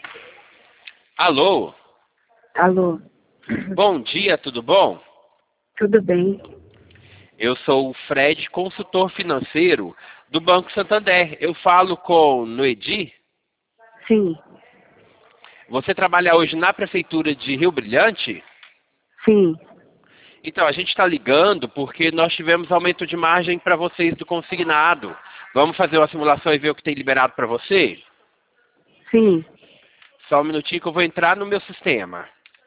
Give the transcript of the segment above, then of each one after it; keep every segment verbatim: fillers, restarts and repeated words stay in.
Alô? Alô? Bom dia, tudo bom? Tudo bem? Eu sou o Fred, consultor financeiro do Banco Santander. Eu falo com Noedi. Sim. Você trabalha hoje na Prefeitura de Rio Brilhante? Sim. Então, a gente está ligando porque nós tivemos aumento de margem para vocês do consignado. Vamos fazer uma simulação e ver o que tem liberado para você? Sim. Só um minutinho que eu vou entrar no meu sistema.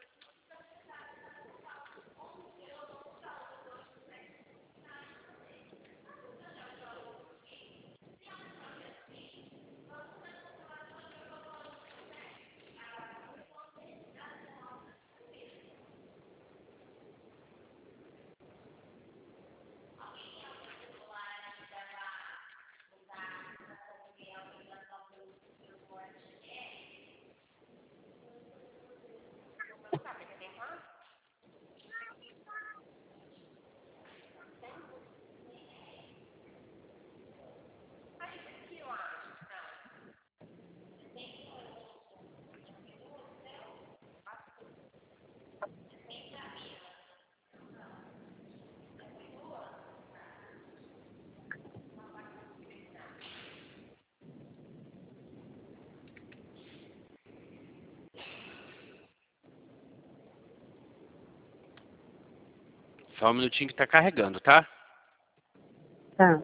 Só um minutinho que está carregando, tá? Tá.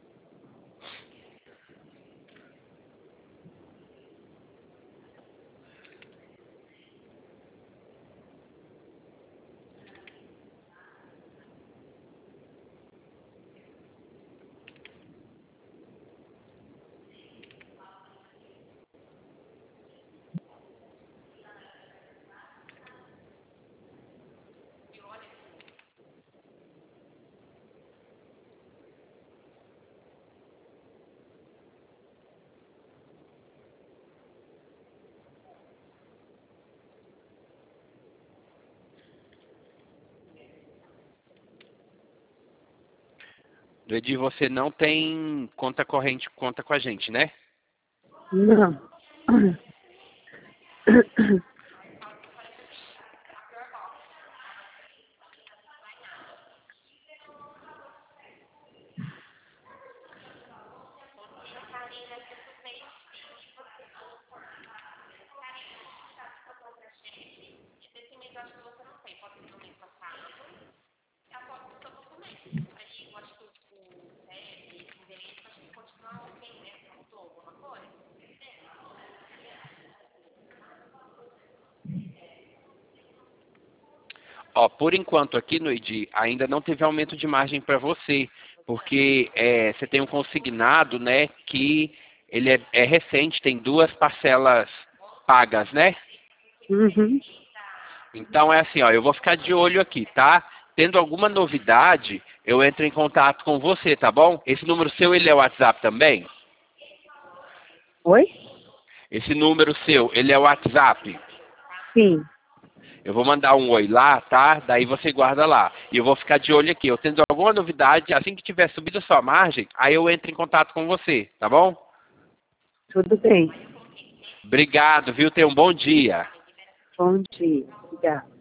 Noedi, você não tem conta corrente, conta com a gente, né? Não. Ó, por enquanto aqui, Noedi, ainda não teve aumento de margem para você, porque é, você tem um consignado, né, que ele é, é recente, tem duas parcelas pagas, né? Uhum. Então é assim, ó, eu vou ficar de olho aqui, tá? Tendo alguma novidade, eu entro em contato com você, tá bom? Esse número seu, ele é o WhatsApp também? Oi? Esse número seu, ele é o WhatsApp? Sim. Eu vou mandar um oi lá, tá? Daí você guarda lá. E eu vou ficar de olho aqui. Eu tendo alguma novidade, assim que tiver subido a sua margem, aí eu entro em contato com você, tá bom? Tudo bem. Obrigado, viu? Tenha um bom dia. Bom dia. Obrigada.